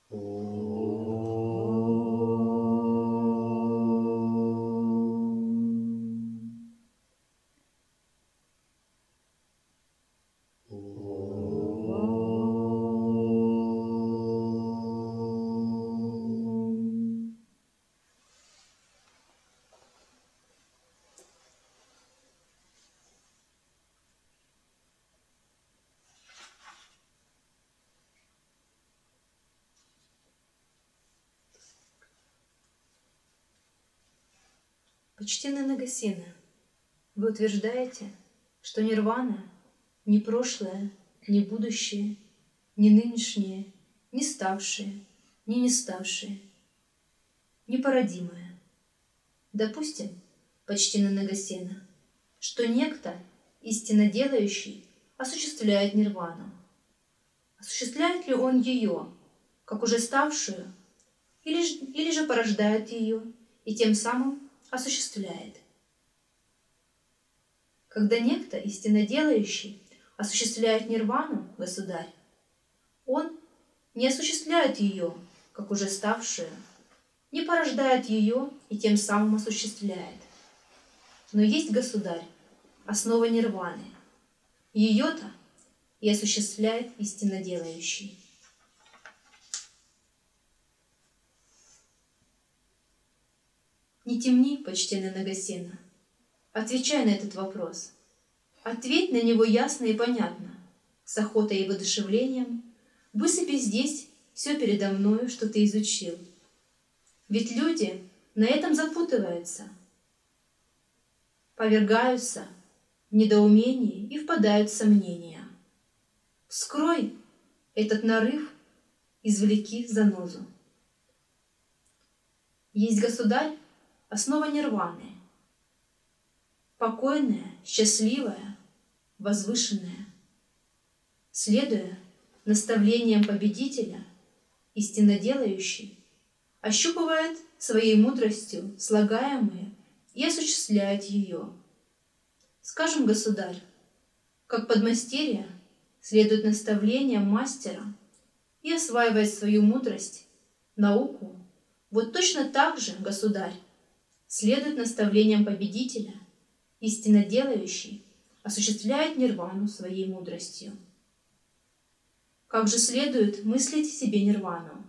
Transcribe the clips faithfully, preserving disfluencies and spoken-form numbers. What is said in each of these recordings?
Почтенный Нагасена, вы утверждаете, что нирвана ни прошлое, ни будущее, ни нынешнее, ни ставшее, ни не ставшее, непородимое. Допустим, почтенный Нагасена, что некто, истинно делающий, осуществляет нирвану. Осуществляет ли он ее, как уже ставшую, или же, или же порождает ее и тем самым осуществляет? Когда некто, истинно делающий, осуществляет нирвану, государь, он не осуществляет ее, как уже ставшую, не порождает ее и тем самым осуществляет. Но есть, государь, основа нирваны. Ее-то и осуществляет истинно делающий. Не темни, почтенный Нагасена. Отвечай на этот вопрос. Ответь на него ясно и понятно, с охотой и воодушевлением. Высыпи здесь все передо мною, что ты изучил. Ведь люди на этом запутываются, повергаются в недоумение и впадают в сомнения. Вскрой этот нарыв, извлеки занозу. Есть, государь, основа нирваны. Покойная, счастливая, возвышенная. Следуя наставлениям победителя, истинно делающий ощупывает своей мудростью слагаемые и осуществляет ее. Скажем, государь, как подмастерье следует наставлениям мастера и осваивает свою мудрость, науку, вот точно так же, государь, следует наставлениям победителя, истинно делающий осуществляет нирвану своей мудростью. Как же следует мыслить себе нирвану?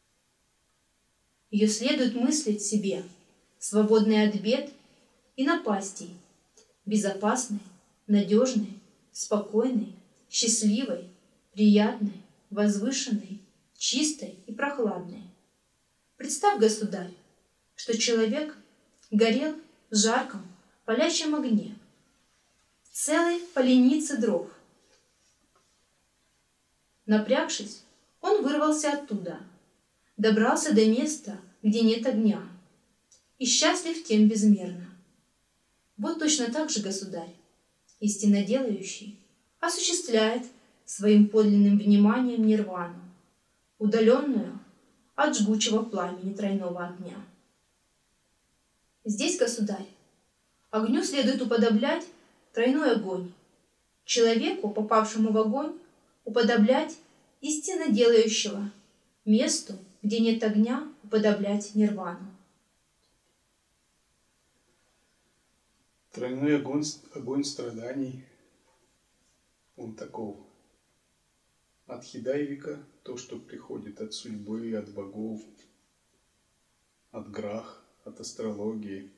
Ее следует мыслить себе, свободной от бед и напастей, безопасной, надежной, спокойной, счастливой, приятной, возвышенной, чистой и прохладной. Представь, государь, что человек горел в жарком, палящем огне, целой поленице дров. Напрягшись, он вырвался оттуда, добрался до места, где нет огня, и счастлив тем безмерно. Вот точно так же, государь, истинно делающий, осуществляет своим подлинным вниманием нирвану, удаленную от жгучего пламени тройного огня. Здесь, государь, огню следует уподоблять тройной огонь, человеку, попавшему в огонь, уподоблять истинно делающего, месту, где нет огня, уподоблять нирвану. Тройной огонь, огонь страданий, он таков. От хидайвика, то, что приходит от судьбы, от богов, от грах, от астрологии.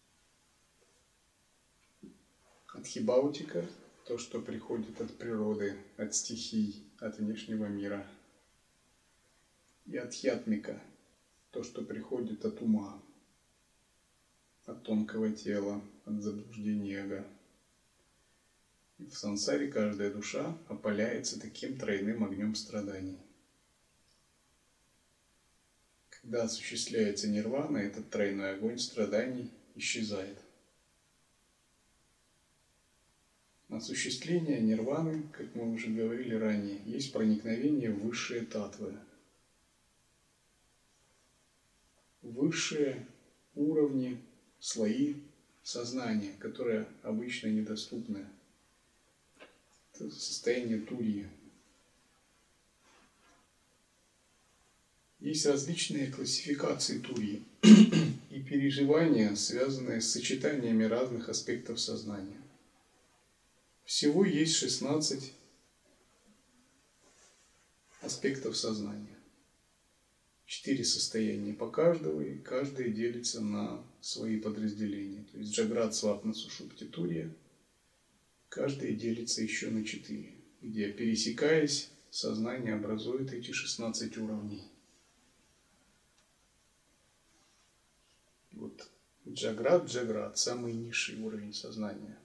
От хибаутика, то, что приходит от природы, от стихий, от внешнего мира. И от хьятмика, то, что приходит от ума, от тонкого тела, от заблуждения эго. И в сансаре каждая душа опаляется таким тройным огнем страданий. Когда осуществляется нирвана, этот тройной огонь страданий исчезает. Осуществление нирваны, как мы уже говорили ранее, есть проникновение в высшие татвы. Высшие уровни, слои сознания, которые обычно недоступны. Это состояние турьи. Есть различные классификации турьи и переживания, связанные с сочетаниями разных аспектов сознания. Всего есть шестнадцать аспектов сознания. Четыре состояния по каждому, и каждое делится на свои подразделения. То есть Джаграт, Свапна, Сушупти, Турья. Каждое делится еще на четыре, где, пересекаясь, сознание образует эти шестнадцать уровней. Вот Джаграт, Джаграт, самый низший уровень сознания.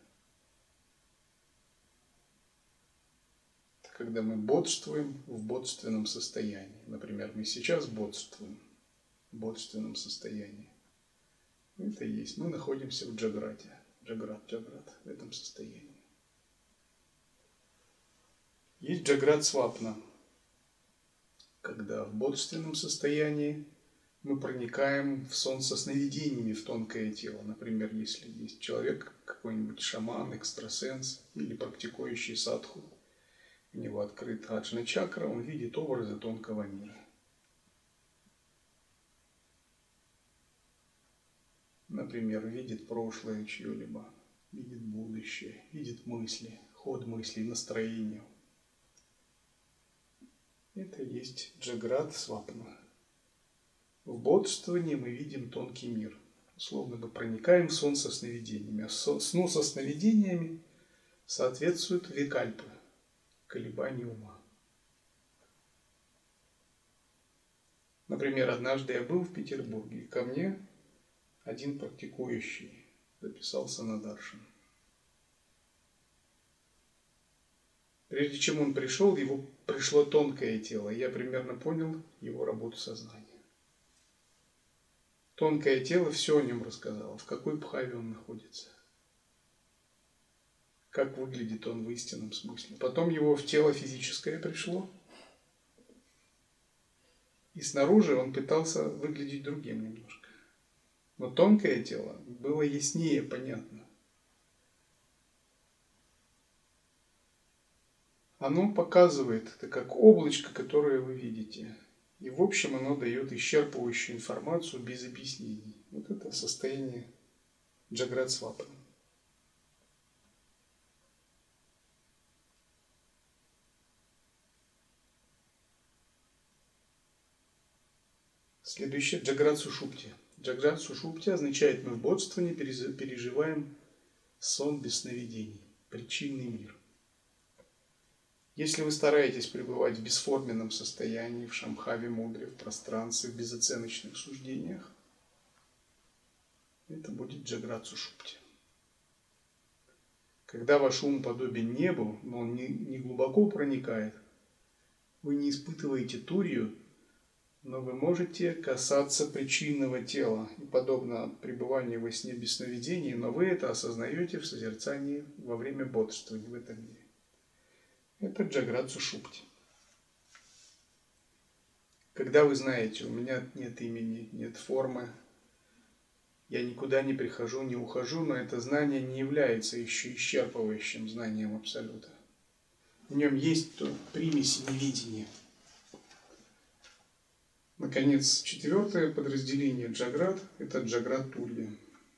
Это когда мы бодствуем в бодственном состоянии. Например, мы сейчас бодствуем в бодственном состоянии. Это и есть. Мы находимся в Джаграте. Джаграт, Джаграт, в этом состоянии. Есть Джаграт Свапна, когда в бодственном состоянии мы проникаем в сон со сновидениями в тонкое тело. Например, если есть человек, какой-нибудь шаман, экстрасенс или практикующий садху, у него открыта аджна чакра, он видит образы тонкого мира. Например, видит прошлое чье-либо, видит будущее, видит мысли, ход мыслей, настроение. Это и есть Джаграт Свапна. В бодствовании мы видим тонкий мир. Условно мы проникаем в сон со сновидениями. А сну со сновидениями соответствуют викальпы, колебания ума. Например, однажды я был в Петербурге, и ко мне один практикующий записался на даршан. Прежде чем он пришел, его пришло тонкое тело, и я примерно понял его работу сознания. Тонкое тело все о нем рассказало, в какой бхаве он находится, как выглядит он в истинном смысле. Потом его в тело физическое пришло, и снаружи он пытался выглядеть другим немножко. Но тонкое тело было яснее понятно. Оно показывает, это как облачко, которое вы видите. И в общем оно дает исчерпывающую информацию без объяснений. Вот это состояние Джаграт Свапна. Следующее Джаграт Сушупти. Джаграт Сушупти означает, мы в бодствовании переживаем сон без сновидений, причинный мир. Если вы стараетесь пребывать в бесформенном состоянии, в шамхаве мудре, в пространстве, в безоценочных суждениях, это будет Джаграт Сушупти. Когда ваш ум подобен небу, но он не, не глубоко проникает, вы не испытываете турью, но вы можете касаться причинного тела. И подобно пребыванию во сне без сновидений, но вы это осознаете в созерцании во время бодрствования в этом мире. Это Джаграт Сушупти. Когда вы знаете, у меня нет имени, нет формы, я никуда не прихожу, не ухожу, но это знание не является еще исчерпывающим знанием Абсолюта. В нем есть примеси невидения. Наконец, четвертое подразделение Джаграт – это Джаграт Турья.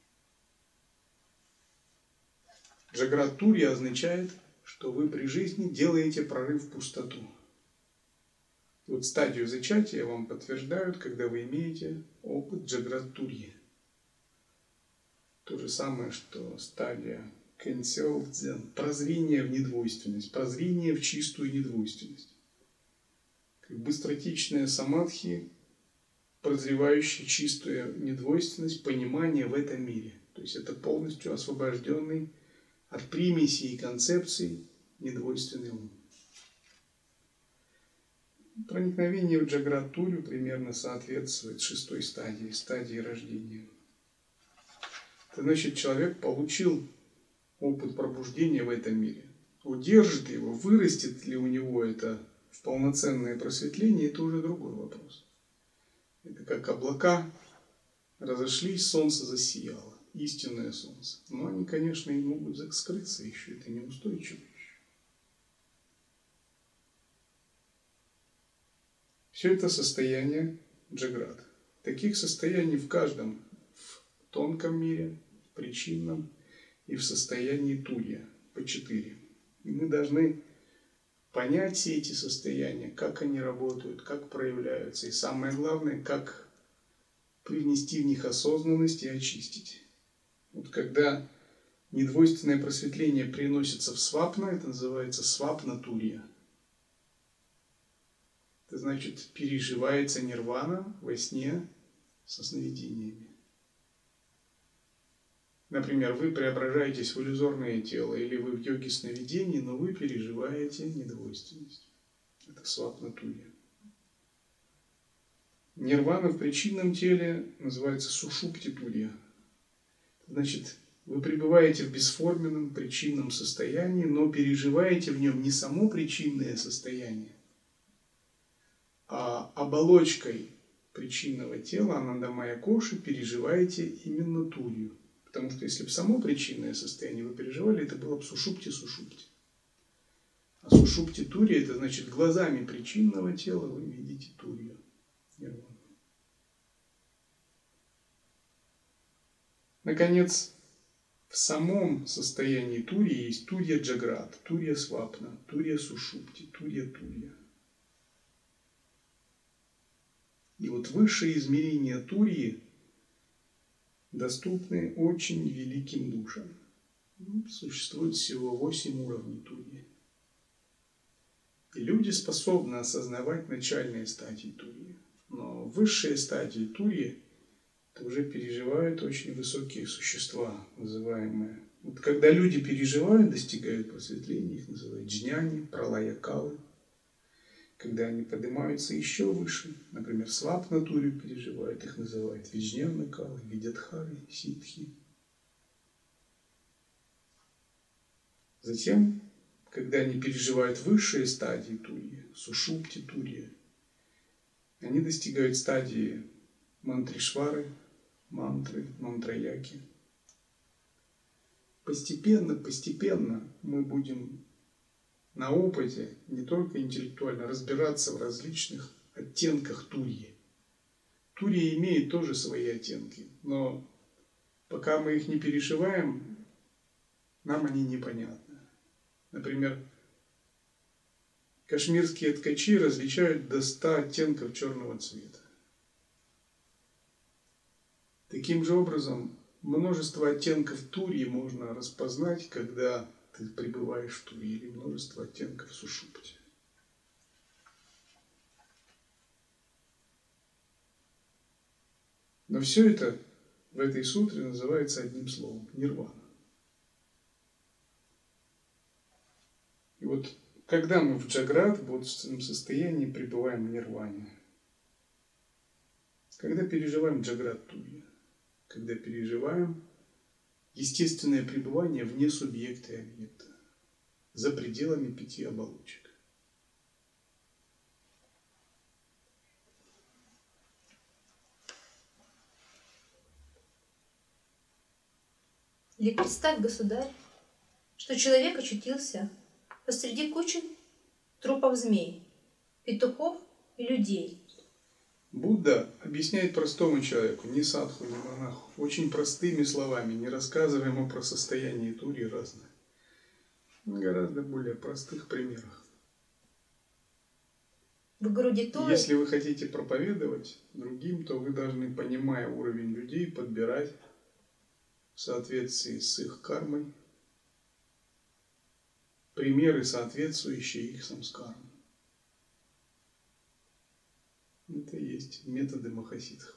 Джаграт Турья означает, что вы при жизни делаете прорыв в пустоту. Вот стадию зачатия вам подтверждают, когда вы имеете опыт Джаграт Турьи. То же самое, что стадия Кэнсёл Дзен, прозрение в недвойственность, прозрение в чистую недвойственность. Как быстротечная самадхи, прозревающая чистую недвойственность, понимание в этом мире. То есть это полностью освобожденный от примесей и концепций недвойственный ум. Проникновение в Джаграт Турью примерно соответствует шестой стадии, стадии рождения. Это значит, человек получил опыт пробуждения в этом мире. Удержит его, вырастет ли у него это в полноценное просветление, это уже другой вопрос. Это как облака разошлись, солнце засияло. Истинное солнце. Но они, конечно, и могут скрыться еще. Это неустойчиво еще. Все это состояние Джаграт. Таких состояний в каждом, в тонком мире, в причинном и в состоянии турья, по четыре. И мы должны понять все эти состояния, как они работают, как проявляются, и самое главное, как привнести в них осознанность и очистить. Вот когда недвойственное просветление приносится в свапна, это называется свапна-турья. Это значит, переживается нирвана во сне со сновидениями. Например, вы преображаетесь в иллюзорное тело, или вы в йоге сновидений, но вы переживаете недвойственность. Это свапна-турья. Нирвана в причинном теле называется сушупти-турья. Значит, вы пребываете в бесформенном причинном состоянии, но переживаете в нем не само причинное состояние, а оболочкой причинного тела, анандамая коши, переживаете именно турью. Потому что если бы само причинное состояние вы переживали, это было бы сушупти-сушупти. А сушупти-турья, это значит, глазами причинного тела вы видите турью. Наконец, в самом состоянии турьи есть турья джаграт, турья свапна, турья сушупти, турья турья. И вот высшие измерения турьи доступны очень великим душам. Существует всего восемь уровней турьи. И люди способны осознавать начальные стадии турьи. Но высшие стадии турьи это уже переживают очень высокие существа, называемые. Вот когда люди переживают, достигают просветления, их называют джняни, пралая-калы. Когда они поднимаются еще выше, например, свапна-турью переживают, их называют виджняна-калы, видятхари, ситхи. Затем, когда они переживают высшие стадии турьи, сушупти-турья, они достигают стадии мантришвары, мантры, мантраяки. Постепенно, постепенно мы будем на опыте не только интеллектуально разбираться в различных оттенках турьи. Турья имеет тоже свои оттенки, но пока мы их не переживаем, нам они непонятны. Например, кашмирские ткачи различают до ста оттенков черного цвета. Таким же образом, множество оттенков турьи можно распознать, когда ты пребываешь в турье, или множество оттенков сушупти. Но все это в этой сутре называется одним словом – нирвана. И вот когда мы в джаграт, в бодрственном состоянии, пребываем в нирване, когда переживаем джаграт турья, когда переживаем естественное пребывание вне субъекта и объекта, за пределами пяти оболочек. Или представь, государь, что человек очутился посреди кучи трупов змей, петухов и людей. Будда объясняет простому человеку, не садху, не монаху, очень простыми словами, не рассказывая ему про состояние турьи разное, на гораздо более простых примерах. В груди Туры... Если вы хотите проповедовать другим, то вы должны, понимая уровень людей, подбирать в соответствии с их кармой примеры, соответствующие их самскарам. Это и есть методы махасидхов.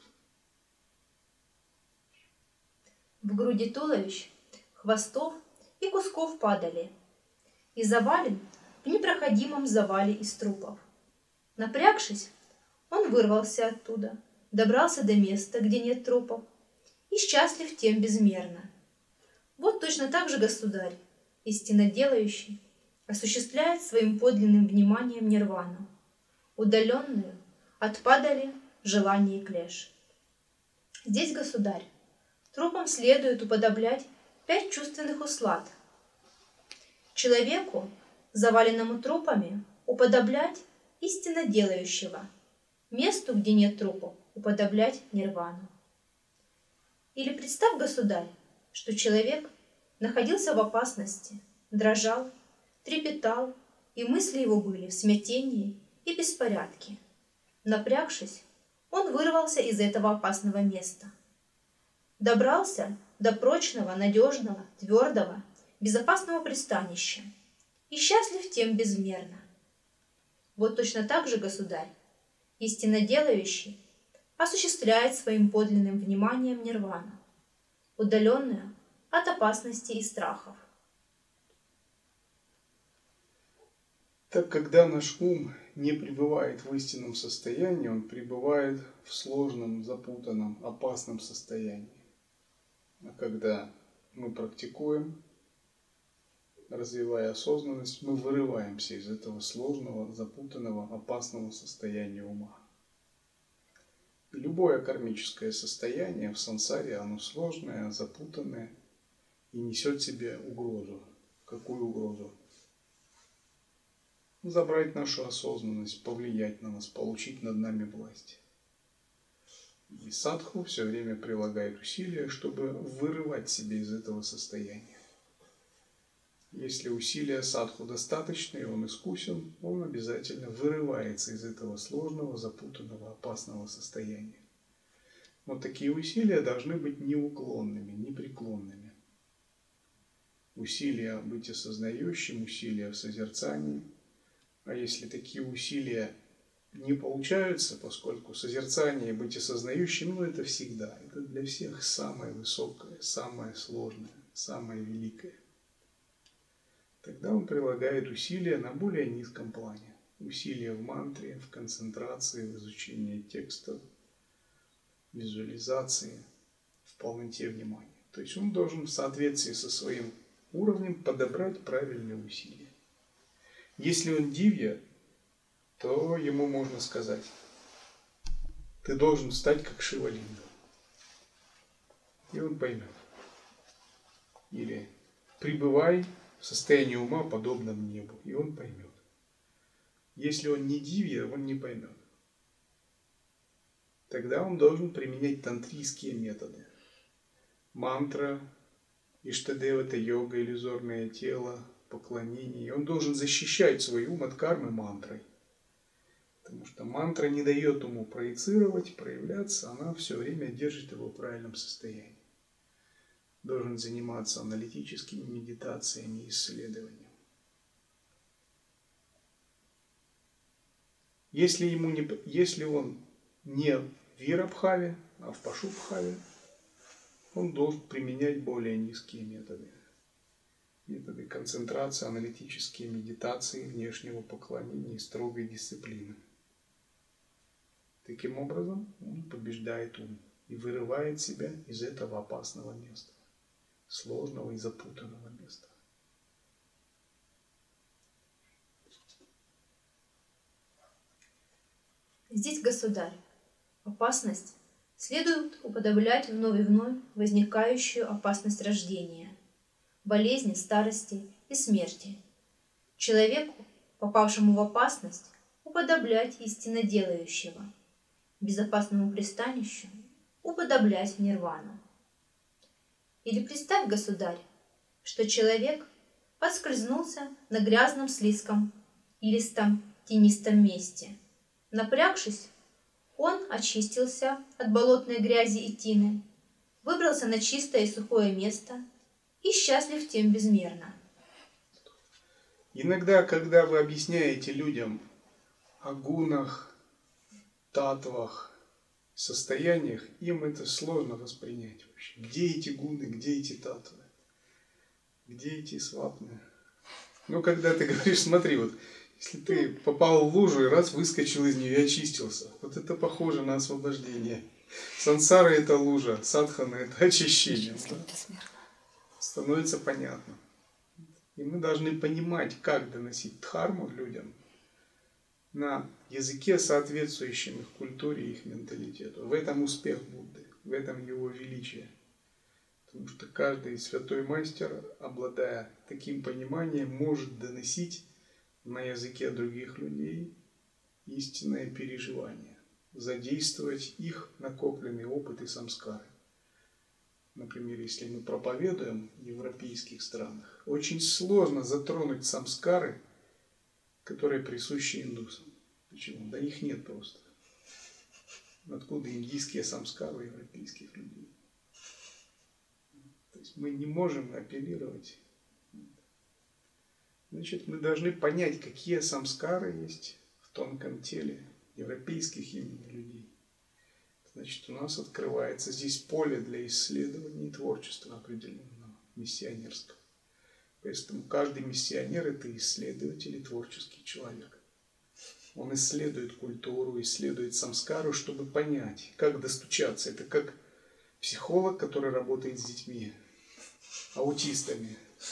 В груди туловищ, хвостов и кусков падали, и завален в непроходимом завале из трупов. Напрягшись, он вырвался оттуда, добрался до места, где нет трупов, и счастлив тем безмерно. Вот точно так же государь, истинно делающий, осуществляет своим подлинным вниманием нирвану, удаленную отпадали желания и клеш. Здесь, государь, трупам следует уподоблять пять чувственных услад. Человеку, заваленному трупами, уподоблять истинно делающего, месту, где нет трупов, уподоблять нирвану. Или представь, государь, что человек находился в опасности, дрожал, трепетал, и мысли его были в смятении и беспорядке. Напрягшись, он вырвался из этого опасного места. Добрался до прочного, надежного, твердого, безопасного пристанища и счастлив тем безмерно. Вот точно так же, государь, истинно делающий осуществляет своим подлинным вниманием нирвану, удаленную от опасностей и страхов. Так, когда наш ум не пребывает в истинном состоянии, он пребывает в сложном, запутанном, опасном состоянии. А когда мы практикуем, развивая осознанность, мы вырываемся из этого сложного, запутанного, опасного состояния ума. И любое кармическое состояние в сансаре, оно сложное, запутанное и несет в себе угрозу. Какую угрозу? Забрать нашу осознанность, повлиять на нас, получить над нами власть. И садху все время прилагает усилия, чтобы вырывать себя из этого состояния. Если усилия садху достаточны, и он искусен, он обязательно вырывается из этого сложного, запутанного, опасного состояния. Но такие усилия должны быть неуклонными, непреклонными. Усилия быть осознающим, усилия в созерцании. А если такие усилия не получаются, поскольку созерцание и быть осознающим, ну это всегда, это для всех самое высокое, самое сложное, самое великое. Тогда он прилагает усилия на более низком плане. Усилия в мантре, в концентрации, в изучении текстов, визуализации, в полноте внимания. То есть он должен в соответствии со своим уровнем подобрать правильные усилия. Если он дивья, то ему можно сказать: ты должен стать как Шива Линга. И он поймет. Или пребывай в состоянии ума, подобном небу, и он поймет. Если он не дивья, он не поймет. Тогда он должен применять тантрийские методы. Мантра, иштадевата йога, иллюзорное тело, поклонение. Он должен защищать свой ум от кармы мантрой. Потому что мантра не дает ему проецировать, проявляться, она все время держит его в правильном состоянии. Должен заниматься аналитическими медитациями и исследованием. Если, ему не, если он не в Вирабхаве, а в Пашубхаве, он должен применять более низкие методы. Методы концентрации, аналитические медитации, внешнего поклонения и строгой дисциплины. Таким образом, он побеждает ум и вырывает себя из этого опасного места, сложного и запутанного места. Здесь, государь, опасность следует уподоблять вновь и вновь возникающую опасность рождения, болезни, старости и смерти. Человеку, попавшему в опасность, уподоблять истинно делающего, безопасному пристанищу уподоблять нирвану. Или представь, государь, что человек подскользнулся на грязном, слизком, илистом, тенистом месте. Напрягшись, он очистился от болотной грязи и тины, выбрался на чистое и сухое место и счастлив тем безмерно. Иногда, когда вы объясняете людям о гунах, татвах, состояниях, им это сложно воспринять вообще. Где эти гуны, где эти татвы, где эти свапны? Ну, когда ты говоришь, смотри, вот, если ты попал в лужу и раз выскочил из нее и очистился, вот это похоже на освобождение. Сансара – это лужа, садхана – это очищение. Да? Становится понятно. И мы должны понимать, как доносить дхарму людям на языке, соответствующем их культуре и их менталитету. В этом успех Будды, в этом его величие. Потому что каждый святой мастер, обладая таким пониманием, может доносить на языке других людей истинное переживание. задействовать их накопленный опыт и самскары. Например, если мы проповедуем в европейских странах, очень сложно затронуть самскары, которые присущи индусам. Почему? Да их нет просто. Откуда индийские самскары у европейских людей? То есть мы не можем апеллировать. Значит, мы должны понять, какие самскары есть в тонком теле европейских именно людей. Значит, у нас открывается здесь поле для исследования и творчества определенного, миссионерского. Поэтому каждый миссионер – это исследователь и творческий человек. Он исследует культуру, исследует самскару, чтобы понять, как достучаться. Это как психолог, который работает с детьми, аутистами.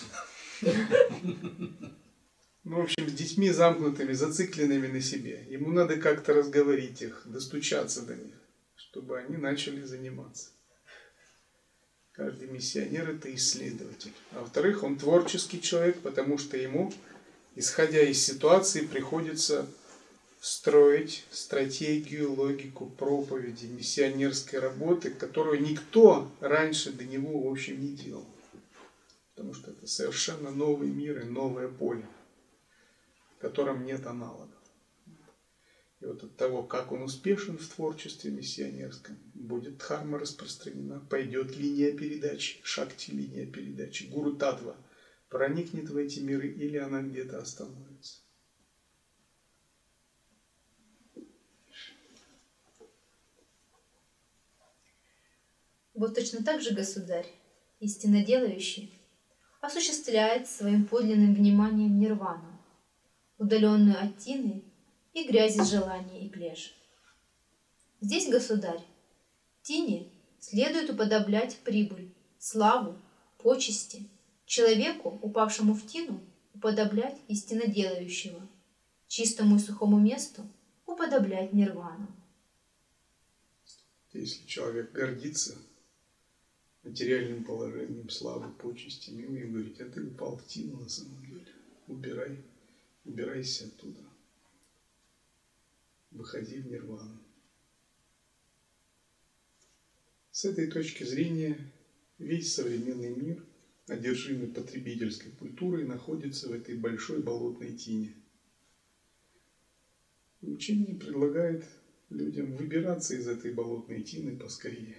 Ну, в общем, с детьми замкнутыми, зацикленными на себе. Ему надо как-то разговорить их, достучаться до них, чтобы они начали заниматься. Каждый миссионер – это исследователь. А во-вторых, он творческий человек, потому что ему, исходя из ситуации, приходится строить стратегию, логику проповеди, миссионерской работы, которую никто раньше до него, в общем, не делал. Потому что это совершенно новый мир и новое поле, в котором нет аналогов. И вот от того, как он успешен в творчестве миссионерском, будет дхарма распространена, пойдет линия передачи, шакти линия передачи, гуру татва проникнет в эти миры или она где-то остановится. Вот точно так же Государь, истинно делающий, осуществляет своим подлинным вниманием нирвану, удаленную от тины и грязи желания и плеж. Здесь, Государь, тине следует уподоблять прибыль, славу, почести, человеку, упавшему в тину, уподоблять истинно делающего, чистому и сухому месту уподоблять нирвану. Если человек гордится материальным положением, славой, почестями, ему и говорить, а ты упал в тину на самом деле. Убирай, убирайся оттуда. Выходи в нирвану. С этой точки зрения весь современный мир, одержимый потребительской культурой, находится в этой большой болотной тине. И учение предлагает людям выбираться из этой болотной тины поскорее.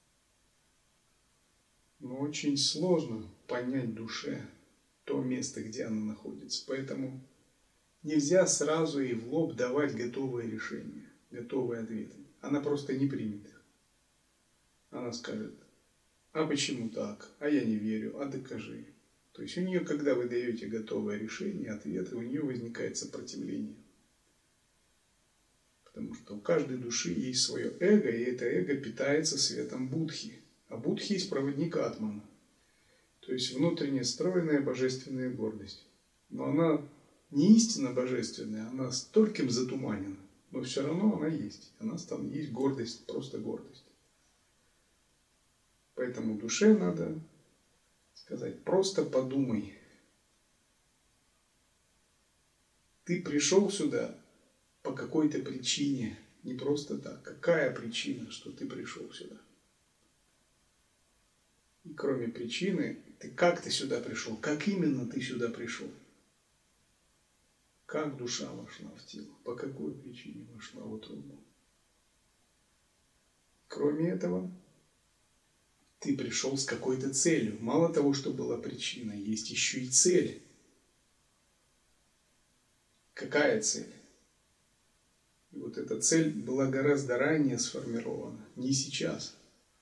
Но очень сложно понять душе то место, где она находится. Поэтому нельзя сразу и в лоб давать готовые решения, готовые ответы. Она просто не примет их. Она скажет, а почему так? А я не верю, а докажи. То есть у нее, когда вы даете готовое решение, ответы, у нее возникает сопротивление. Потому что у каждой души есть свое эго, и это эго питается светом Будхи. А Будхи есть проводник Атмана. То есть внутренне стройная божественная гордость. Но она не истинно божественная, она стольким затуманена. Но все равно она есть. Она там есть гордость, просто гордость. Поэтому душе надо сказать, просто подумай. Ты пришел сюда по какой-то причине, не просто так. Какая причина, что ты пришел сюда? И кроме причины, ты как ты сюда пришел? Как именно ты сюда пришел? Как душа вошла в тело? По какой причине вошла в утробу? Кроме этого, ты пришел с какой-то целью. Мало того, что была причина, есть еще и цель. Какая цель? И вот эта цель была гораздо ранее сформирована, не сейчас.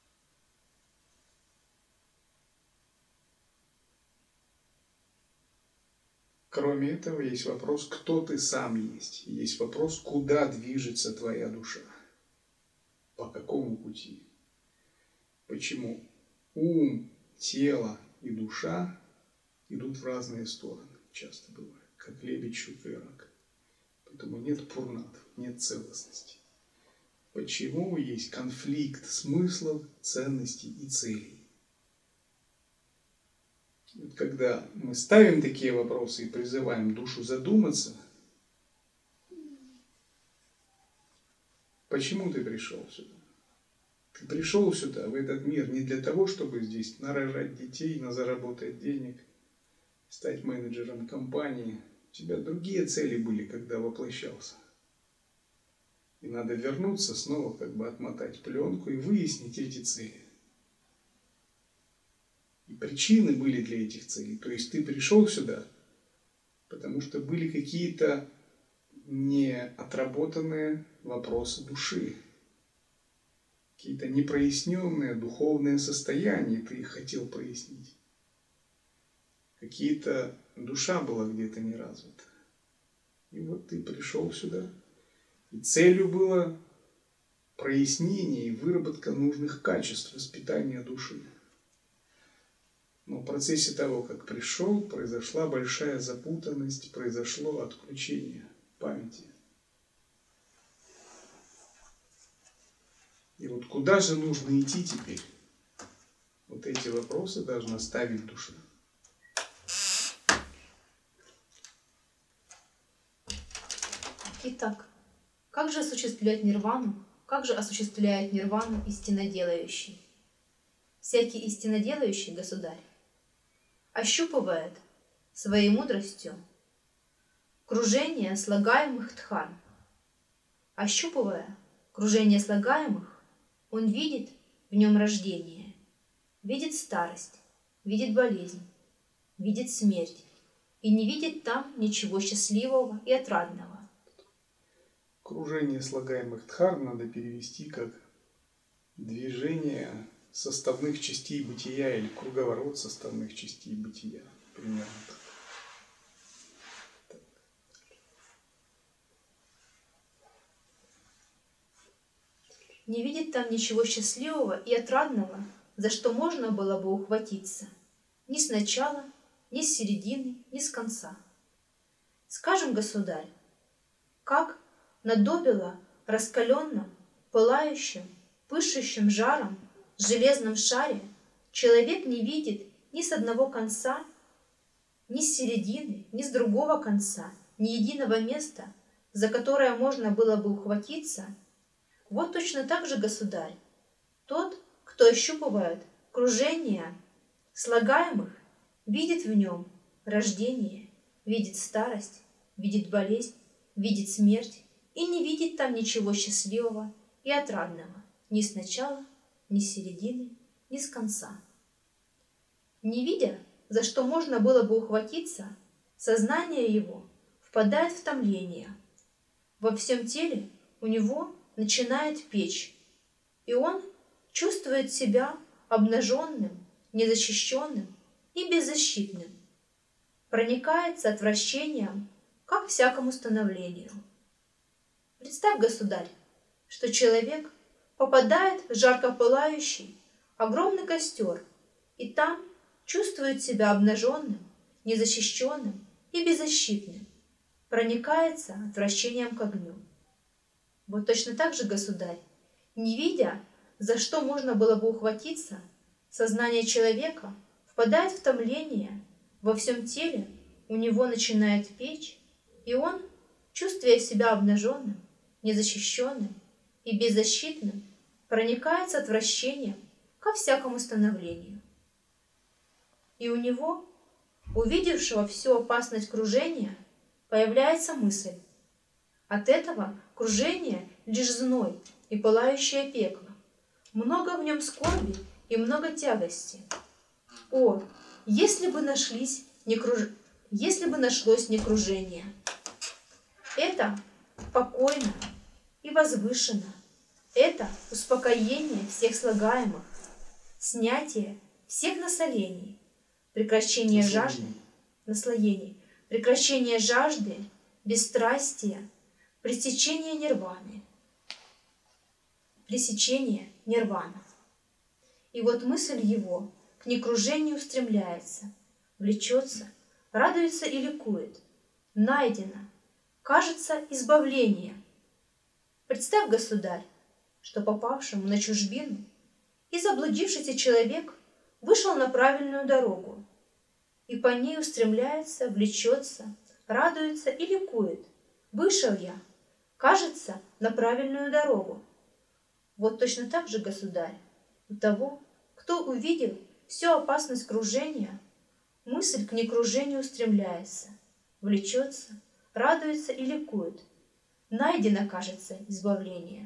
Кроме этого, есть вопрос, кто ты сам есть. И есть вопрос, куда движется твоя душа. По какому пути. Почему ум, тело и душа идут в разные стороны. Часто бывает. Как лебедь, щука и рак. Поэтому нет пурнат, нет целостности. Почему есть конфликт смыслов, ценностей и целей? Вот когда мы ставим такие вопросы и призываем душу задуматься, почему ты пришел сюда? Ты пришел сюда, в этот мир, не для того, чтобы здесь нарожать детей, заработать денег, стать менеджером компании. У тебя другие цели были, когда воплощался. И надо вернуться снова, как бы отмотать пленку и выяснить эти цели. И причины были для этих целей. То есть ты пришел сюда, потому что были какие-то неотработанные вопросы души. Какие-то непроясненные духовные состояния ты их хотел прояснить. Какие-то душа была где-то не развита. И вот ты пришел сюда. И целью было прояснение и выработка нужных качеств воспитания души. Но в процессе того, как пришел, произошла большая запутанность, произошло отключение памяти. И вот куда же нужно идти теперь? Вот эти вопросы должна ставить душа. Итак, как же осуществлять нирвану? Как же осуществляет нирвану истиноделающий? Всякий истиноделающий, государь, ощупывает своей мудростью кружение слагаемых дхарм. Ощупывая кружение слагаемых, он видит в нем рождение, видит старость, видит болезнь, видит смерть и не видит там ничего счастливого и отрадного. Кружение слагаемых дхарм надо перевести как движение составных частей бытия или круговорот составных частей бытия. Примерно так. Так. Не видит там ничего счастливого и отрадного, за что можно было бы ухватиться. Ни с начала, ни с середины, ни с конца. Скажем, государь, как на добело раскаленном, пылающем, пышущем жаром железном шаре человек не видит ни с одного конца, ни с середины, ни с другого конца, ни единого места, за которое можно было бы ухватиться. Вот точно так же, государь, тот, кто ощупывает кружение слагаемых, видит в нем рождение, видит старость, видит болезнь, видит смерть и не видит там ничего счастливого и отрадного ни с начала, ни с середины, ни с конца. Не видя, за что можно было бы ухватиться, сознание его впадает в томление. Во всем теле у него начинает печь, и он чувствует себя обнаженным, незащищенным и беззащитным, проникается отвращением ко всякому становлению. Представь, государь, что человек попадает в жарко пылающий огромный костер, и там чувствует себя обнаженным, незащищенным и беззащитным, проникается отвращением к огню. Вот точно так же, государь, не видя, за что можно было бы ухватиться, сознание человека впадает в томление, во всем теле у него начинает печь, и он, чувствуя себя обнаженным, незащищенным и беззащитным, проникается отвращением ко всякому становлению. И у него, увидевшего всю опасность кружения, появляется мысль. От этого кружения лишь зной и пылающее пекло. Много в нем скорби и много тягости. О, если бы нашлись не круж... если бы нашлось не кружение! Это покойно и возвышенно. Это успокоение всех слагаемых, снятие всех насолений, прекращение жажды, наслоений, прекращение жажды, бесстрастия, пресечение нирваны, пресечение нирваны. И вот мысль его к некружению устремляется, влечется, радуется и ликует. Найдено, кажется, избавление. Представь, государь, что попавшему на чужбину и заблудившийся человек вышел на правильную дорогу, и по ней устремляется, влечется, радуется и ликует. Вышел я, кажется, на правильную дорогу. Вот точно так же, государь, у того, кто увидел всю опасность кружения, мысль к некружению устремляется, влечется, радуется и ликует. Найдено, кажется, избавление.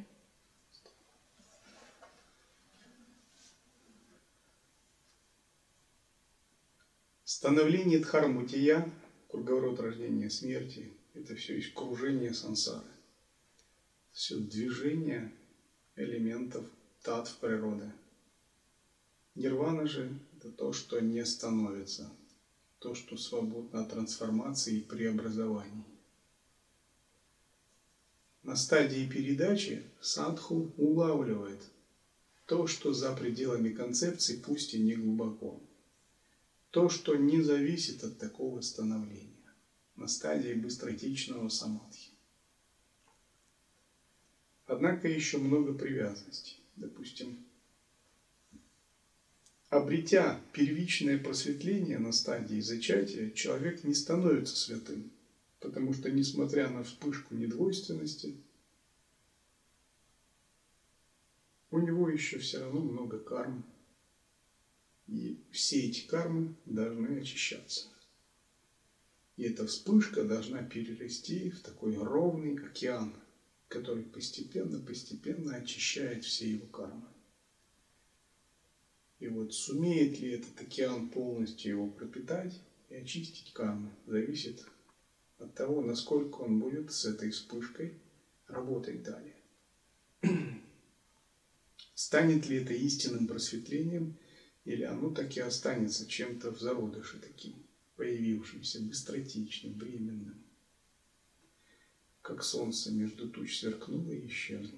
Становление дхармутия, круговорот рождения и смерти, это все есть кружение сансары. Все движение элементов татв природы. Нирвана же – это то, что не становится, то, что свободно от трансформации и преобразований. На стадии передачи садху улавливает то, что за пределами концепции, пусть и не глубоко. То, что не зависит от такого становления на стадии быстротечного самадхи. Однако еще много привязанностей. Допустим, обретя первичное просветление на стадии зачатия, человек не становится святым, потому что, несмотря на вспышку недвойственности, у него еще все равно много карм. И все эти кармы должны очищаться. И эта вспышка должна перерасти в такой ровный океан, который постепенно-постепенно очищает все его кармы. И вот сумеет ли этот океан полностью его пропитать и очистить кармы, зависит от того, насколько он будет с этой вспышкой работать далее. Станет ли это истинным просветлением, или оно так и останется чем-то в зародыше таким, появившимся, быстротечным, временным. Как солнце между туч сверкнуло и исчезло.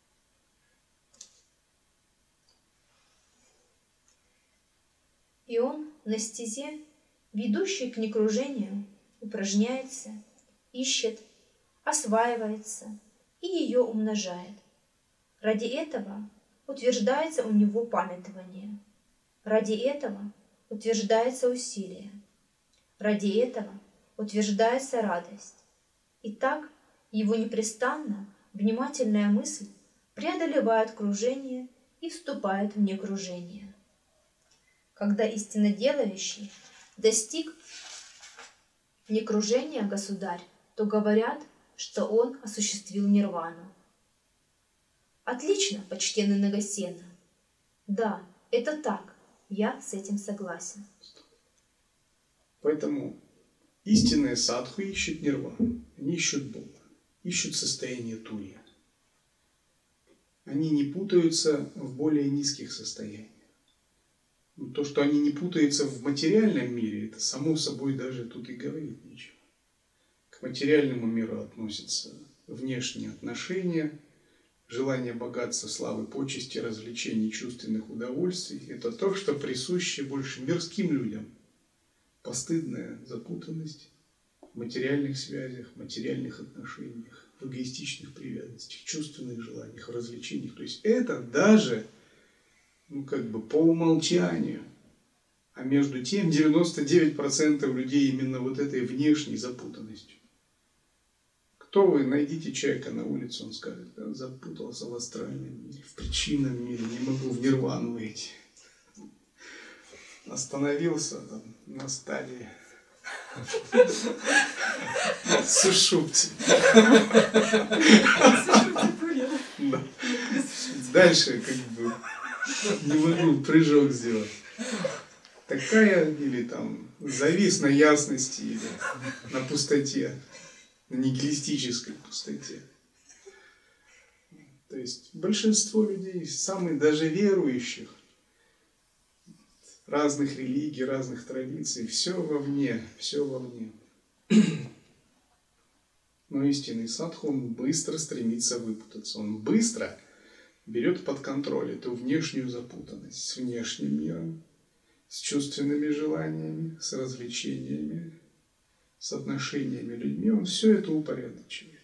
И он на стезе, ведущей к некружению, упражняется, ищет, осваивается и ее умножает. Ради этого утверждается у него памятование. Ради этого утверждается усилие. Ради этого утверждается радость. И так его непрестанно внимательная мысль преодолевает кружение и вступает в некружение. Когда истинно делающий достиг некружения, государь, то говорят, что он осуществил нирвану. Отлично, почтенный Нагасена. Да, это так. Я с этим согласен. Поэтому истинные садху ищут нирвану. Они ищут Бога, ищут состояние турья. Они не путаются в более низких состояниях. То, что они не путаются в материальном мире, это само собой даже тут и говорить нечего. К материальному миру относятся внешние отношения, желание богатства, славы, почести, развлечений, чувственных удовольствий – это то, что присуще больше мирским людям. Постыдная запутанность в материальных связях, материальных отношениях, в эгоистичных привязанностях, чувственных желаниях, в развлечениях. То есть это даже, ну, как бы по умолчанию. А между тем девяносто девять процентов людей именно вот этой внешней запутанностью. Кто вы? Найдите человека на улице, он скажет, да, запутался в астральном мире, в причинном мире, не могу в нирвану выйти. Остановился там на стадии сушупти. Дальше как бы не могу прыжок сделать. Такая или там завис на ясности или на пустоте. На нигилистической пустоте. То есть большинство людей, самые даже верующих, разных религий, разных традиций, все вовне, все вовне. Но истинный садху, он быстро стремится выпутаться. Он быстро берет под контроль эту внешнюю запутанность с внешним миром, с чувственными желаниями, с развлечениями, с отношениями людьми, он все это упорядочивает.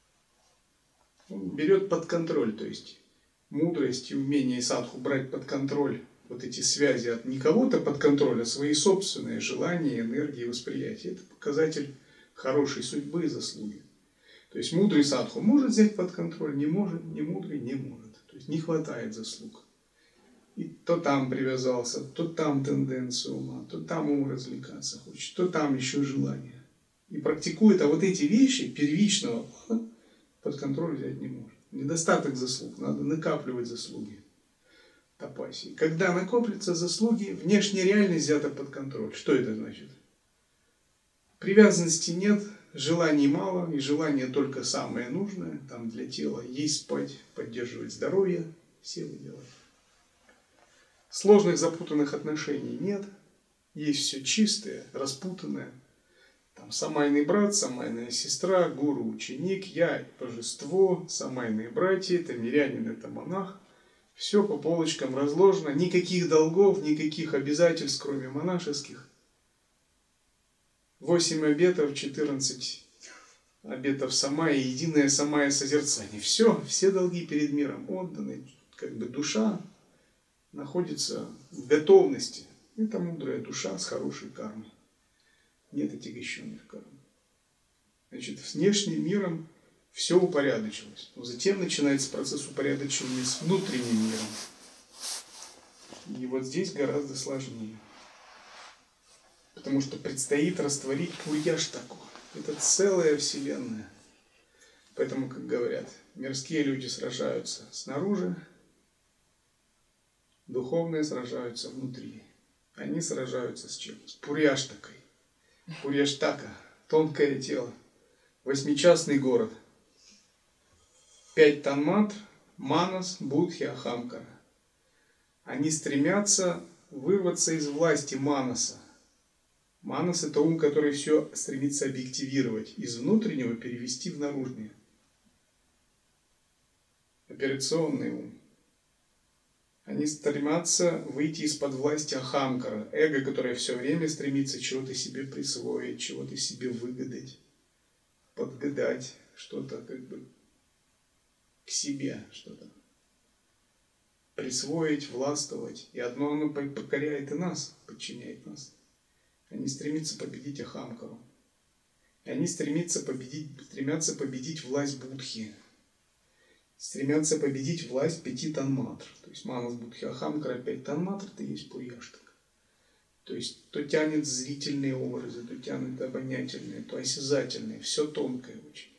Он берет под контроль, то есть мудрость и умение садху брать под контроль вот эти связи от не кого-то под контроль, а свои собственные желания, энергии, восприятия. Это показатель хорошей судьбы и заслуги. То есть мудрый садху может взять под контроль, не может, не мудрый не может. То есть не хватает заслуг. И то там привязался, то там тенденция ума, то там ум развлекаться хочет, то там еще желание. И практикует, а вот эти вещи первичного под контроль взять не может. Недостаток заслуг, надо накапливать заслуги тапаси. Когда накоплятся заслуги, внешняя реальность взята под контроль. Что это значит? Привязанности нет, желаний мало, и желание только самое нужное, там для тела, есть, спать, поддерживать здоровье, все вы делаете. Сложных запутанных отношений нет, есть все чистое, распутанное. Там самайный брат, самайная сестра, гуру, ученик, я, божество, самайные братья, это мирянин, это монах. Все по полочкам разложено, никаких долгов, никаких обязательств, кроме монашеских. Восемь обетов, четырнадцать обетов самая, единое самая созерцание. Все, все долги перед миром отданы. Как бы душа находится в готовности. Это мудрая душа с хорошей кармой. Нет отягощенных карм. Значит, с внешним миром все упорядочилось. Но затем начинается процесс упорядочения с внутренним миром. И вот здесь гораздо сложнее. Потому что предстоит растворить пурьяштаку. Это целая вселенная. Поэтому, как говорят, мирские люди сражаются снаружи, духовные сражаются внутри. Они сражаются с чем? С пурьяштакой. Пурьяштака, тонкое тело, восьмичастный город. Пять танматр, манас, будхи, ахамкара. Они стремятся вырваться из власти манаса. Манас – это ум, который все стремится объективировать, из внутреннего перевести в наружное. Операционный ум. Они стремятся выйти из-под власти ахамкара, эго, которое все время стремится чего-то себе присвоить, чего-то себе выгадать, подгадать, что-то как бы к себе, что-то присвоить, властвовать. И одно оно покоряет и нас, подчиняет нас. Они стремятся победить ахамкару. И они стремятся победить, стремятся победить власть будхи. Стремятся победить власть пяти танматр. То есть манас, будхи, ахамкара, пять танматр, это есть пурьяштака. То есть то тянет зрительные образы, то тянет обонятельные, то осязательные. Все тонкое очень.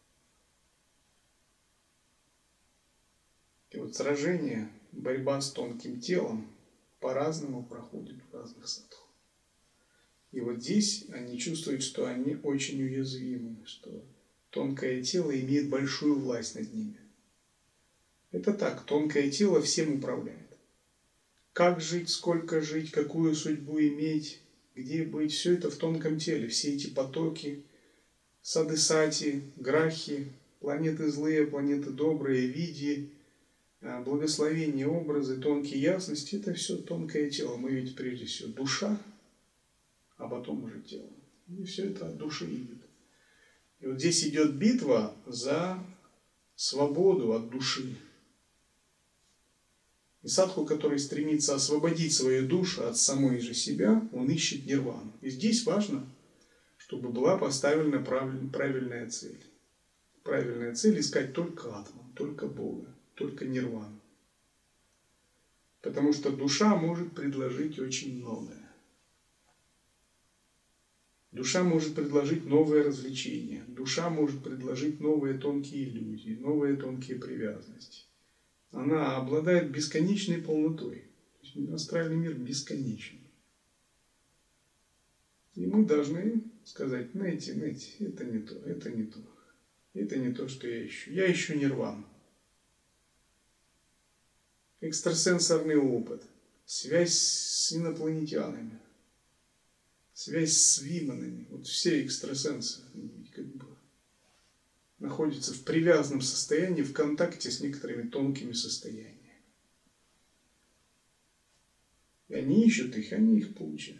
И вот сражение, борьба с тонким телом по-разному проходит в разных садху. И вот здесь они чувствуют, что они очень уязвимы, что тонкое тело имеет большую власть над ними. Это так, тонкое тело всем управляет. Как жить, сколько жить, какую судьбу иметь, где быть, все это в тонком теле. Все эти потоки, садысати, грахи, планеты злые, планеты добрые, види, благословения, образы, тонкие ясности, это все тонкое тело. Мы ведь прежде всего душа, а потом уже тело. И все это от души идет. И вот здесь идет битва за свободу от души. И садху, который стремится освободить свою душу от самой же себя, он ищет нирвану. И здесь важно, чтобы была поставлена правильная цель. Правильная цель – искать только атман, только Бога, только нирвану. Потому что душа может предложить очень многое. Душа может предложить новые развлечения. Душа может предложить новые тонкие иллюзии, новые тонкие привязанности. Она обладает бесконечной полнотой. То есть астральный мир бесконечен. И мы должны сказать: найти, найти, это не то, это не то. Это не то, что я ищу. Я ищу нирвану. Экстрасенсорный опыт. Связь с инопланетянами. Связь с виманами. Вот все экстрасенсы как бы находятся в привязанном состоянии, в контакте с некоторыми тонкими состояниями. И они ищут их, они их получают.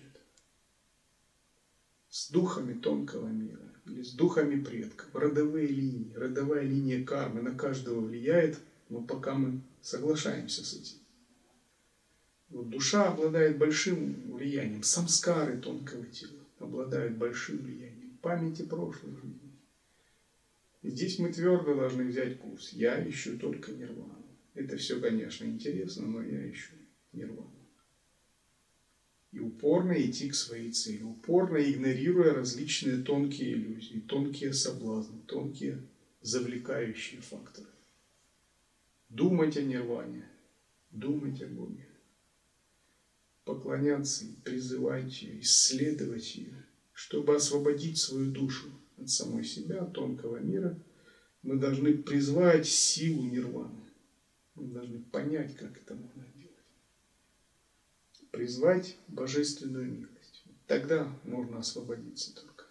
С духами тонкого мира или с духами предков. Родовые линии, родовая линия кармы на каждого влияет, но пока мы соглашаемся с этим. Вот душа обладает большим влиянием. Самскары тонкого тела обладают большим влиянием. Памяти прошлой жизни. И здесь мы твердо должны взять курс. Я ищу только нирвану. Это все, конечно, интересно, но я ищу нирвану. И упорно идти к своей цели, упорно игнорируя различные тонкие иллюзии, тонкие соблазны, тонкие завлекающие факторы. Думать о нирване, думать о Боге. Поклоняться ей, призывать ее, исследовать ее, чтобы освободить свою душу от самой себя, от тонкого мира, мы должны призвать силу нирваны. Мы должны понять, как это можно делать. Призвать божественную милость. Тогда можно освободиться только.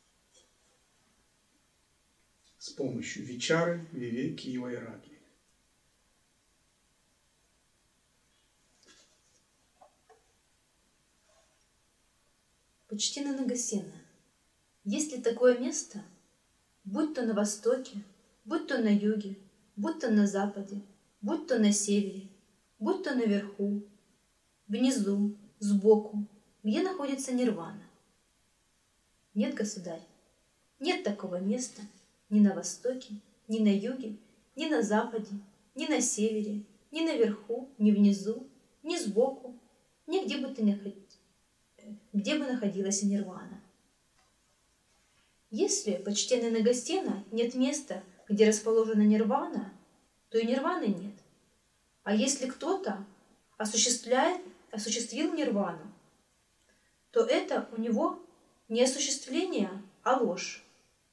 С помощью вичары, вивеки и вайраги. Почтенный Нагасена, есть ли такое место, будь то на востоке, будь то на юге, будь то на западе, будь то на севере, будь то наверху, внизу, сбоку, где находится нирвана? Нет, государь, нет такого места ни на востоке, ни на юге, ни на западе, ни на севере, ни наверху, ни внизу, ни сбоку, ни где бы ты ни находился. Где бы находилась нирвана. Если, почтенный Нагасена, нет места, где расположена нирвана, то и нирваны нет. А если кто-то осуществляет, осуществил нирвану, то это у него не осуществление, а ложь.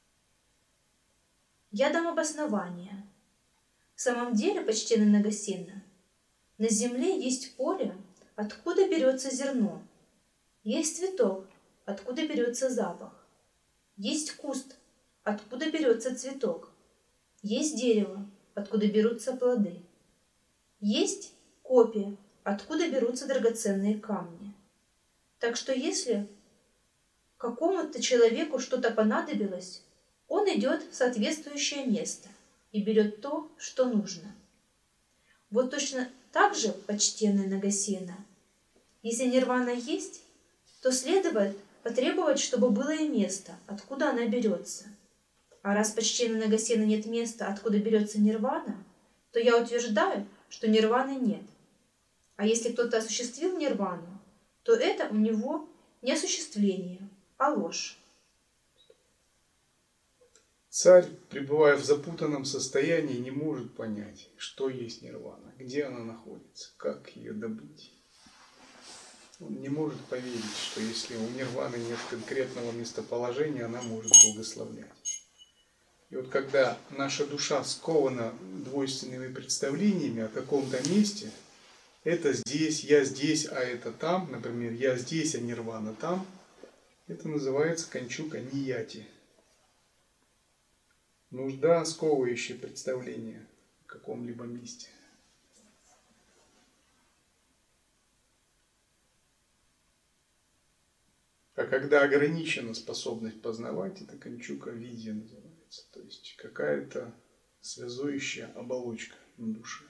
Я дам обоснование. В самом деле, почтенный Нагасена, на земле есть поле, откуда берется зерно. Есть цветок, откуда берется запах. Есть куст, откуда берется цветок. Есть дерево, откуда берутся плоды. Есть копия, откуда берутся драгоценные камни. Так что если какому-то человеку что-то понадобилось, он идет в соответствующее место и берет то, что нужно. Вот точно так же, почтенный Нагасена, если нирвана есть, то следует потребовать, чтобы было и место, откуда она берется. А раз почтенный Нагасена нет места, откуда берется нирвана, то я утверждаю, что нирваны нет. А если кто-то осуществил нирвану, то это у него не осуществление, а ложь. Царь, пребывая в запутанном состоянии, не может понять, что есть нирвана, где она находится, как ее добыть. Он не может поверить, что если у нирваны нет конкретного местоположения, она может благословлять. И вот когда наша душа скована двойственными представлениями о каком-то месте, это здесь, я здесь, а это там, например, я здесь, а нирвана там, это называется канчука нияти. Нужда, сковывающее представление о каком-либо месте. А когда ограничена способность познавать, это канчука видья называется. То есть какая-то связующая оболочка на душе.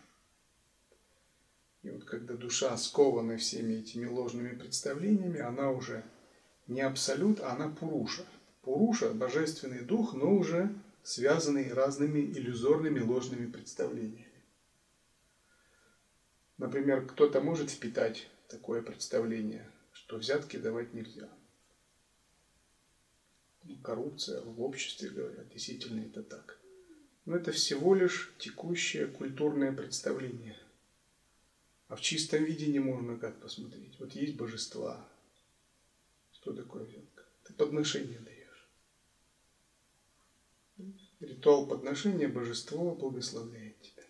И вот когда душа скована всеми этими ложными представлениями, она уже не абсолют, а она пуруша. Пуруша – божественный дух, но уже связанный разными иллюзорными ложными представлениями. Например, кто-то может впитать такое представление, что взятки давать нельзя. Коррупция в обществе, говорят, действительно это так. Но это всего лишь текущее культурное представление. А в чистом виде не можно как посмотреть. Вот есть божества. Что такое взятка? Ты подношение даешь. Ритуал подношения божество благословляет тебя.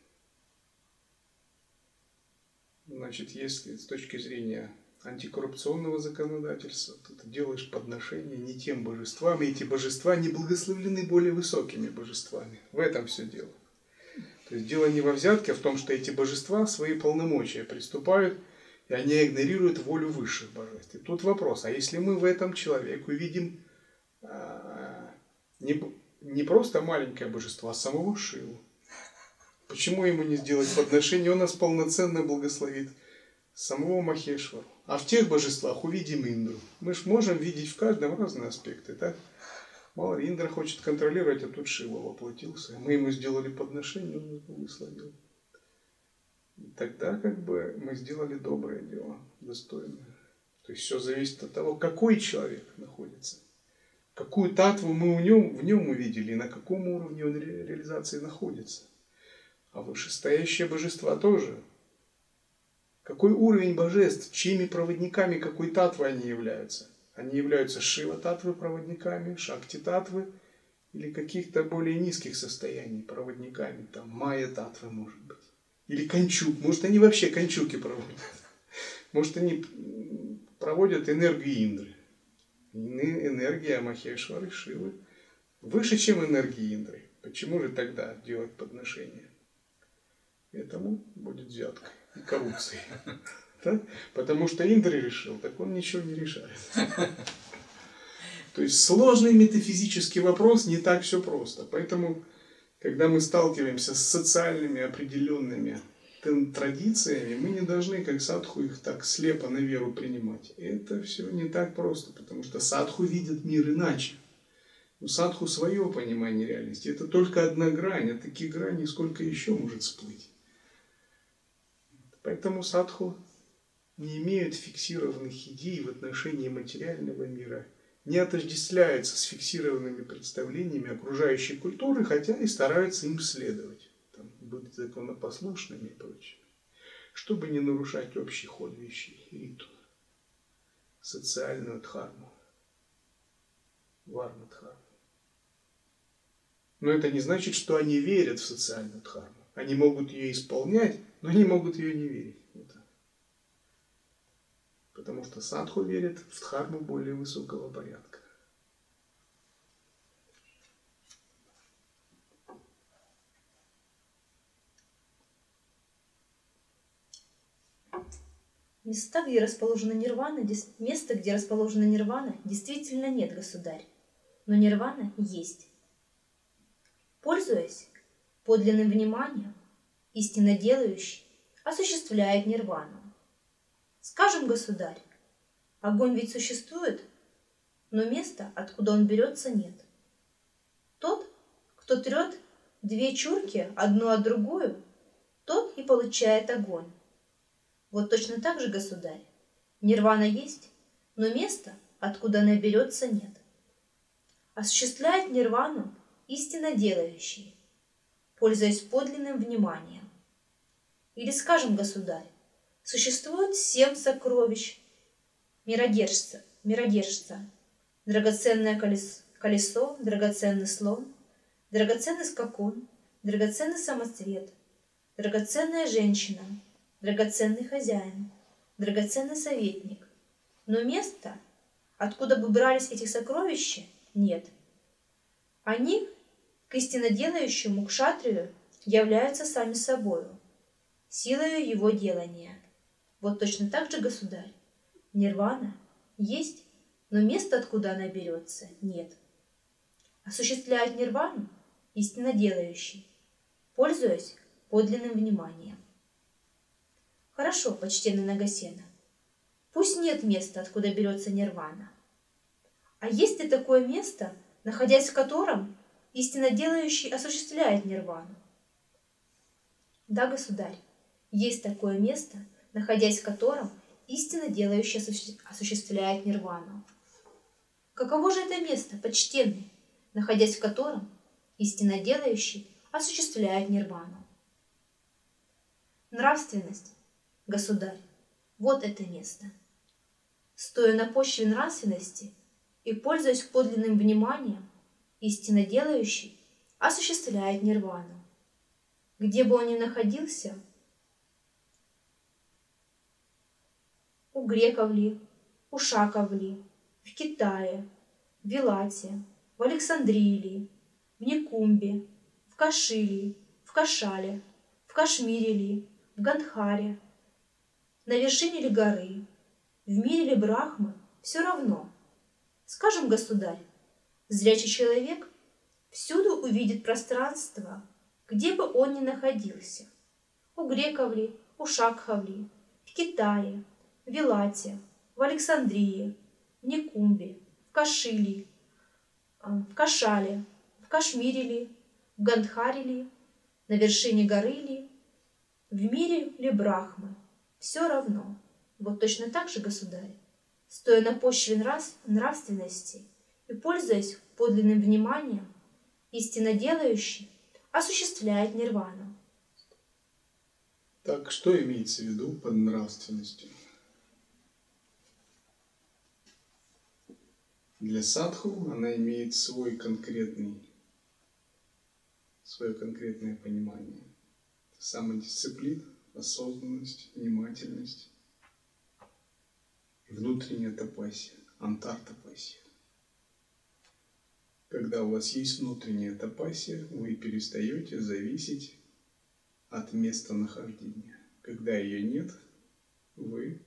Значит, если с точки зрения антикоррупционного законодательства, то ты делаешь подношение не тем божествам, и эти божества не благословлены более высокими божествами. В этом все дело. То есть дело не во взятке, а в том, что эти божества свои полномочия приступают, и они игнорируют волю высших божеств. И тут вопрос, а если мы в этом человеку видим а, не, не просто маленькое божество, а самого Шиву, почему ему не сделать подношение? Он нас полноценно благословит. Самого Махешвару. А в тех божествах увидим Индру. Мы же можем видеть в каждом разные аспекты, так? Мало ли, Индра хочет контролировать, а тут Шива воплотился. Мы ему сделали подношение, он его высловил. И тогда как бы мы сделали доброе дело, достойное. То есть все зависит от того, какой человек находится. Какую татву мы в нем, в нем увидели и на каком уровне он ре, реализации находится. А вышестоящие божества тоже. Какой уровень божеств, чьими проводниками, какой татвы они являются? Они являются Шива-татвы проводниками, Шакти-татвы или каких-то более низких состояний проводниками, там Майя-татвы, может быть. Или Кончук. Может, они вообще Кончуки проводят. Может, они проводят энергию Индры. Энергия Махешвары, Шивы выше, чем энергия Индры. Почему же тогда делать подношение? Этому будет взятка и коррупция. Так? Потому что Индра решил, так он ничего не решает. То есть сложный метафизический вопрос, не так все просто. Поэтому, когда мы сталкиваемся с социальными определенными традициями, мы не должны, как садху, их так слепо на веру принимать. Это все не так просто, потому что садху видят мир иначе. У садху свое понимание реальности. Это только одна грань, а таких граней сколько еще может всплыть. Поэтому садху не имеют фиксированных идей в отношении материального мира, не отождествляются с фиксированными представлениями окружающей культуры, хотя и стараются им следовать, там, быть законопослушными и прочее, чтобы не нарушать общий ход вещей, риту, социальную дхарму, варна-дхарму. Но это не значит, что они верят в социальную дхарму. Они могут ее исполнять, но они могут ее не верить. Вот так. Потому что садху верит в дхарму более высокого порядка. Места, где расположена нирвана, место, где расположена нирвана, действительно нет, государь. Но нирвана есть. Пользуясь подлинным вниманием, истинно делающий осуществляет нирвану. Скажем, государь, огонь ведь существует, но места, откуда он берется, нет. Тот, кто трет две чурки одну от другую, тот и получает огонь. Вот точно так же, государь, нирвана есть, но места, откуда она берется, нет. Осуществляет нирвану истинно делающий, пользуясь подлинным вниманием. Или, скажем, государь, существует семь сокровищ миродержца, миродержца, драгоценное колесо, колесо, драгоценный слон, драгоценный скакун, драгоценный самоцвет, драгоценная женщина, драгоценный хозяин, драгоценный советник. Но места, откуда бы брались эти сокровища, нет. Они к истинно делающему кшатрию являются сами собою, силою его делания. Вот точно так же, государь, нирвана есть, но место, откуда она берется, нет. Осуществляет нирвану истинно делающий, пользуясь подлинным вниманием. Хорошо, почтенный Нагасена, пусть нет места, откуда берется нирвана. А есть ли такое место, находясь в котором истинно делающий осуществляет нирвану? Да, государь, есть такое место, находясь в котором истинно делающий осуществляет нирвану. Каково же это место, почтенный, находясь в котором истинно делающий осуществляет нирвану? Нравственность, государь, вот это место. Стоя на почве нравственности и пользуясь подлинным вниманием, истинно делающий осуществляет нирвану. Где бы он ни находился, у греков ли, у шаков ли, в Китае, в Вилате, в Александрии ли, в Никумбе, в Каши ли, в Кашале, в Кашмире ли, в Гандхаре, на вершине ли горы, в мире ли Брахмы, все равно. Скажем, государь, зрячий человек всюду увидит пространство, где бы он ни находился. У греков ли, у шакхов ли, в Китае, в Вилате, в Александрии, в Никумбе, в Каши ли, в Кашале, в Кашмире ли, в Гандхаре ли, на вершине горы ли, в мире ли Брахмы, все равно. Вот точно так же, государь, стоя на почве нрав... нравственности и пользуясь подлинным вниманием, истинно делающий осуществляет нирвану. Так что имеется в виду под нравственностью? Для садху она имеет свой конкретный, свое конкретное понимание. Самодисциплина, осознанность, внимательность, внутренняя тапасия, антар-тапасия. Когда у вас есть внутренняя тапасия, вы перестаете зависеть от местонахождения. Когда ее нет, вы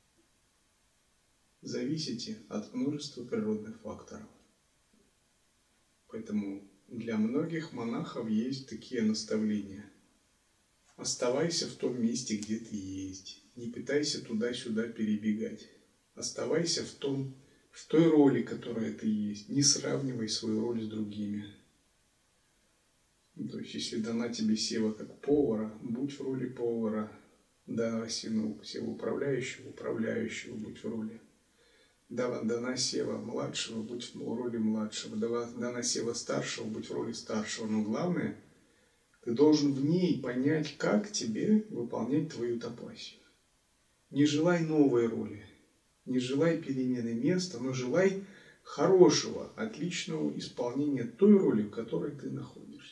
зависите от множества природных факторов. Поэтому для многих монахов есть такие наставления. Оставайся в том месте, где ты есть. Не пытайся туда-сюда перебегать. Оставайся в том, в той роли, которая ты есть. Не сравнивай свою роль с другими. То есть, если дана тебе сева как повара, будь в роли повара. Дана сева управляющего, управляющего, будь в роли. Дана сева младшего, будь в роли младшего. Дана сева старшего, будь в роли старшего. Но главное, ты должен в ней понять, как тебе выполнять твою тапасию. Не желай новой роли, не желай перемены места, но желай хорошего, отличного исполнения той роли, в которой ты находишься.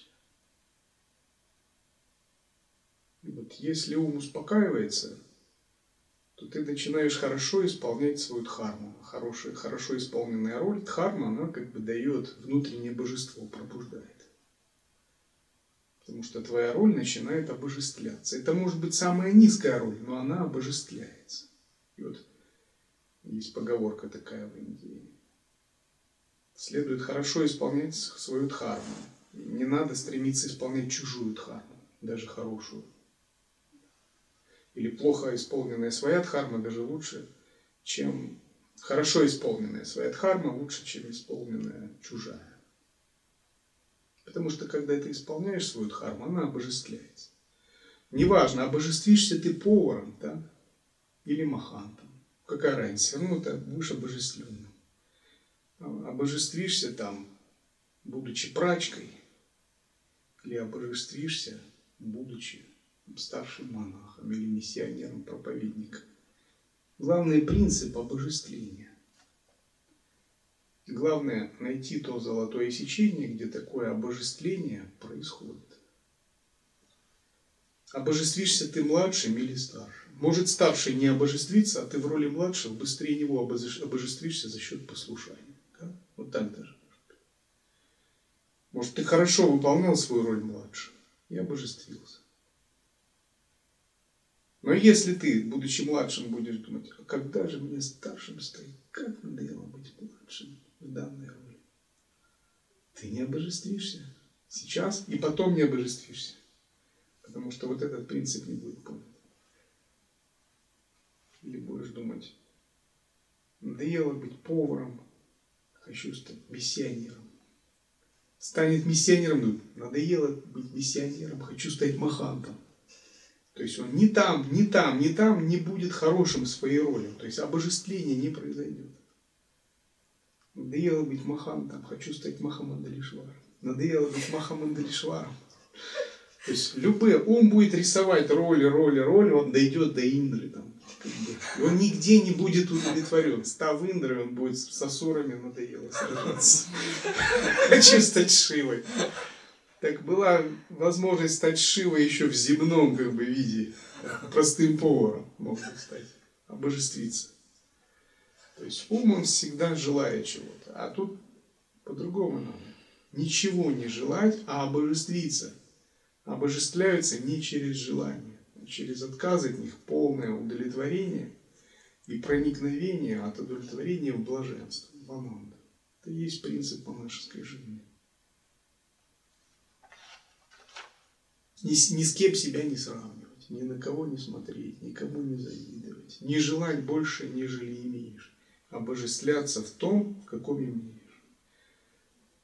И вот если ум успокаивается, то ты начинаешь хорошо исполнять свою дхарму. Хорошая, хорошо исполненная роль дхарма, она как бы дает внутреннее божество, пробуждает. Потому что твоя роль начинает обожествляться. Это может быть самая низкая роль, но она обожествляется. И вот есть поговорка такая в Индии. Следует хорошо исполнять свою дхарму. Не надо стремиться исполнять чужую дхарму, даже хорошую. Или плохо исполненная своя дхарма даже лучше, чем хорошо исполненная своя дхарма лучше, чем исполненная чужая. Потому что, когда ты исполняешь свою дхарму, она обожествляется. Неважно, обожествишься ты поваром, да, или махантом. Какая разница? Все равно ты будешь обожествленным. Обожествишься там, будучи прачкой, или обожествишься, будучи старшим монахом или миссионером, проповедником. Главный принцип обожествления. Главное найти то золотое сечение, где такое обожествление происходит. Обожествишься ты младшим или старшим. Может старший не обожествиться, а ты в роли младшего быстрее него обожествишься за счет послушания. Да? Вот так даже. Может ты хорошо выполнял свою роль младшего и обожествился. Но если ты, будучи младшим, будешь думать, а когда же мне старшим стать? Как надоело быть младшим в данной роли? Ты не обожествишься сейчас и потом не обожествишься. Потому что вот этот принцип не будет понят. Или будешь думать, надоело быть поваром, хочу стать миссионером. Станет миссионером, ну, надоело быть миссионером, хочу стать махантом. То есть он ни там, ни там, ни там не будет хорошим в своей роли. То есть обожествление не произойдет. Надоело быть махантом, хочу стать Махамандалишваром. Надоело быть Махамандалишваром. То есть любые, ум будет рисовать роли, роли, роли, он дойдет до Индры. Там, как бы, и он нигде не будет удовлетворен. Став Индрой, он будет с асурами, надоело сражаться. Хочу стать Шивой. Так была возможность стать Шивой еще в земном как бы, виде. Простым поваром мог бы стать. Обожествиться. То есть ум он всегда желает чего-то. А тут по-другому надо. Ничего не желать, а обожествиться. Обожествляются не через желание, а через отказ от них, полное удовлетворение и проникновение от удовлетворения в блаженство, в ананду. Это и есть принцип монашеской жизни. Ни, ни с кем себя не сравнивать, ни на кого не смотреть, никому не завидовать, не желать больше, нежели имеешь, обожествляться в том, в каком имеешь.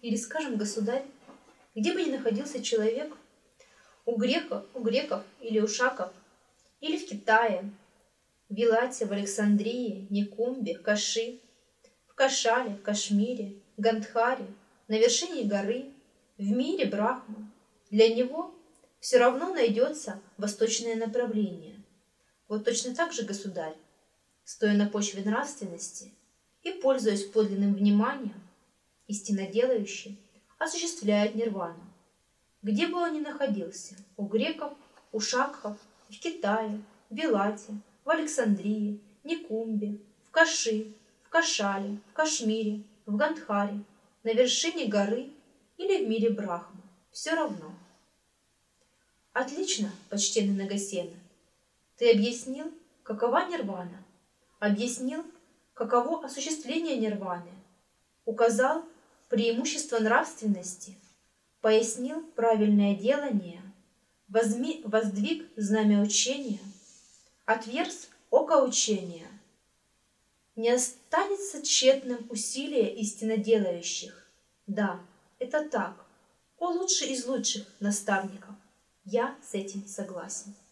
Или, скажем, государь, где бы ни находился человек, у греков, у греков или у шаков, или в Китае, в Вилате, в Александрии, Никумбе, Каши, в Кашале, Кашмире, Гандхаре, на вершине горы, в мире Брахмы, для него все равно найдется восточное направление. Вот точно так же государь, стоя на почве нравственности и пользуясь подлинным вниманием, истинно делающий, осуществляет нирвану. Где бы он ни находился, у греков, у шакхов, в Китае, в Вилате, в Александрии, Никумбе, в Каши, в Кашале, в Кашмире, в Гандхаре, на вершине горы или в мире Брахмы, все равно. Отлично, почтенный Нагасена. Ты объяснил, какова нирвана, объяснил, каково осуществление нирваны, указал преимущество нравственности, пояснил правильное делание, возми, воздвиг знамя учения, отверз око учения. Не останется тщетным усилие истинно делающих. Да, это так. О лучший из лучших наставников. Я с этим согласен.